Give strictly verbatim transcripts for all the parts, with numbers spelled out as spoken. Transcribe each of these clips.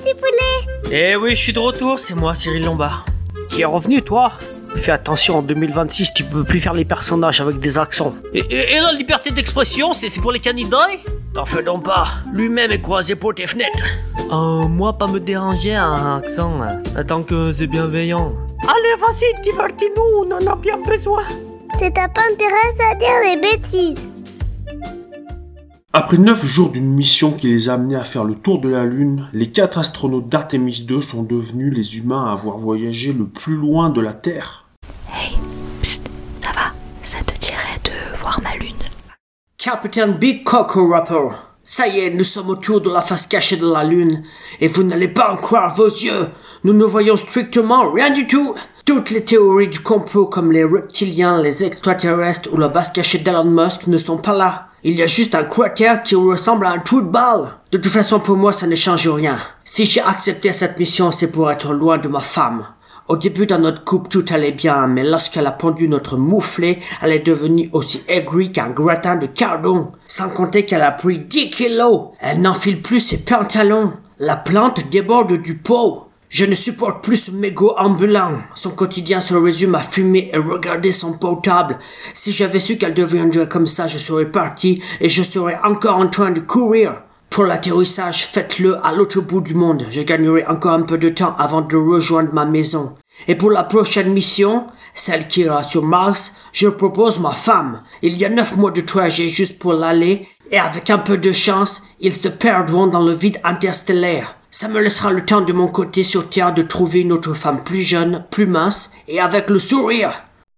petit poulet. Eh oui, je suis de retour, c'est moi, Cyril Lombard. Tu es revenu, toi? Fais attention, en deux mille vingt-six, tu peux plus faire les personnages avec des accents. Et, et, et la liberté d'expression, c'est, c'est pour les candidats? T'en fais donc pas, lui-même est croisé pour tes fenêtres. Euh, moi, pas me déranger un accent, hein, tant que c'est bienveillant. Allez, vas-y, divertis-nous, on en a bien besoin. C'est ta pas intérêt à dire des bêtises. Après neuf jours d'une mission qui les a amenés à faire le tour de la Lune, les quatre astronautes d'Artemis deux sont devenus les humains à avoir voyagé le plus loin de la Terre. Hey, psst, ça va, ça te dirait de voir ma lune? Capitaine Big Coco Rapper, ça y est, nous sommes autour de la face cachée de la Lune, et vous n'allez pas en croire vos yeux, nous ne voyons strictement rien du tout. Toutes les théories du complot comme les reptiliens, les extraterrestres ou la base cachée d'Elon Musk ne sont pas là. Il y a juste un cratère qui ressemble à un trou de balle. De toute façon, pour moi, ça ne change rien. Si j'ai accepté cette mission, c'est pour être loin de ma femme. Au début de notre couple, tout allait bien, mais lorsqu'elle a pondu notre mouflé, elle est devenue aussi aigrie qu'un gratin de cardon. Sans compter qu'elle a pris dix kilos. Elle n'enfile plus ses pantalons. La plante déborde du pot. Je ne supporte plus ce mégot ambulant. Son quotidien se résume à fumer et regarder son portable. Si j'avais su qu'elle deviendrait comme ça, je serais parti et je serais encore en train de courir. Pour l'atterrissage, faites-le à l'autre bout du monde. Je gagnerai encore un peu de temps avant de rejoindre ma maison. Et pour la prochaine mission, celle qui ira sur Mars, je propose ma femme. Il y a neuf mois de trajet juste pour l'aller et avec un peu de chance, ils se perdront dans le vide interstellaire. Ça me laissera le temps de mon côté sur Terre de trouver une autre femme plus jeune, plus mince et avec le sourire.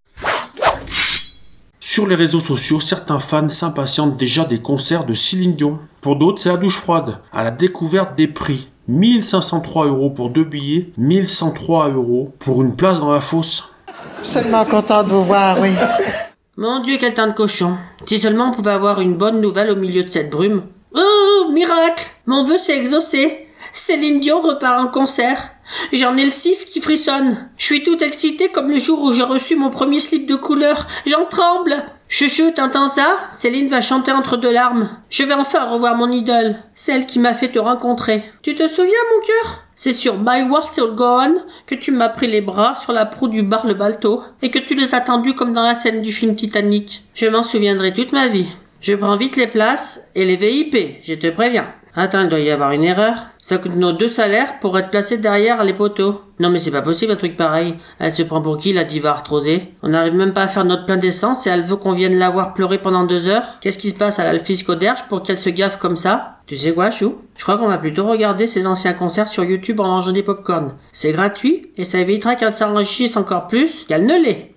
Sur les réseaux sociaux, certains fans s'impatientent déjà des concerts de Céline Dion. Pour d'autres, c'est la douche froide, à la découverte des prix. mille cinq cent trois euros pour deux billets, mille cent trois euros pour une place dans la fosse. Je suis tellement content de vous voir, oui. Mon Dieu, quel temps de cochon. Si seulement on pouvait avoir une bonne nouvelle au milieu de cette brume. Oh, miracle! Mon vœu s'est exaucé. Céline Dion repart en concert. J'en ai le sif qui frissonne. Je suis tout excitée comme le jour où j'ai reçu mon premier slip de couleur. J'en tremble. Chouchou, t'entends ça? Céline va chanter entre deux larmes. Je vais enfin revoir mon idole, celle qui m'a fait te rencontrer. Tu te souviens, mon cœur? C'est sur My World Will Go On que tu m'as pris les bras sur la proue du bar Le Balto et que tu les as tendus comme dans la scène du film Titanic. Je m'en souviendrai toute ma vie. Je prends vite les places et les V I P, je te préviens. Attends, il doit y avoir une erreur. Ça coûte nos deux salaires pour être placé derrière les poteaux. Non mais c'est pas possible un truc pareil. Elle se prend pour qui, la diva arthrosée? On n'arrive même pas à faire notre plein d'essence et elle veut qu'on vienne la voir pleurer pendant deux heures? Qu'est-ce qui se passe? Elle a le fisc au derge pour qu'elle se gaffe comme ça? Tu sais quoi, Chou? Je crois qu'on va plutôt regarder ses anciens concerts sur YouTube en mangeant des pop-corn. C'est gratuit et ça évitera qu'elle s'enrichisse encore plus qu'elle ne l'est.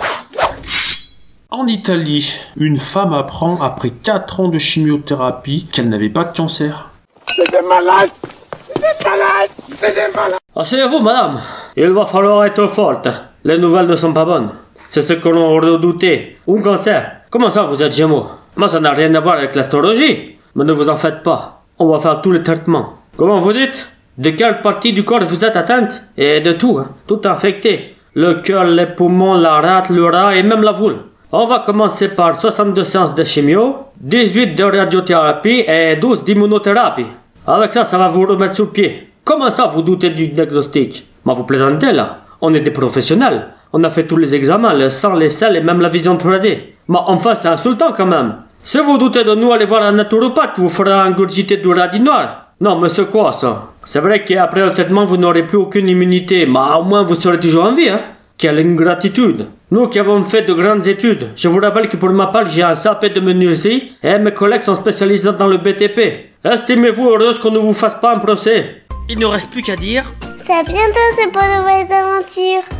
En Italie, une femme apprend après quatre ans de chimiothérapie qu'elle n'avait pas de cancer. C'est des malades! C'est des malades! C'est des malades! Asseyez-vous, madame. Il va falloir être forte. Les nouvelles ne sont pas bonnes. C'est ce que l'on redoutait. Un cancer. Comment ça, vous êtes Gémeaux? Moi, ça n'a rien à voir avec l'astrologie. Mais ne vous en faites pas. On va faire tous les traitements. Comment vous dites? De quelle partie du corps vous êtes atteinte? Et de tout, hein. Tout infecté. Le cœur, les poumons, la rate, le rat et même la voule. On va commencer par soixante-deux séances de chimio, dix-huit de radiothérapie et douze d'immunothérapie. Avec ça, ça va vous remettre sur pied. Comment ça, vous doutez du diagnostic? Mais vous plaisantez là. On est des professionnels. On a fait tous les examens, le sang, les selles et même la vision trois D. Mais enfin, c'est insultant quand même. Si vous doutez de nous, allez voir un naturopathe qui vous fera ingurgiter du radis noir. Non, mais c'est quoi ça? C'est vrai qu'après le traitement, vous n'aurez plus aucune immunité, mais au moins vous serez toujours en vie, hein? Quelle ingratitude! Nous qui avons fait de grandes études, je vous rappelle que pour ma part j'ai un C A P de menuiserie et mes collègues sont spécialisés dans le B T P. Estimez-vous heureuse qu'on ne vous fasse pas un procès? Il ne reste plus qu'à dire... C'est à bientôt, ces bonnes nouvelles aventures.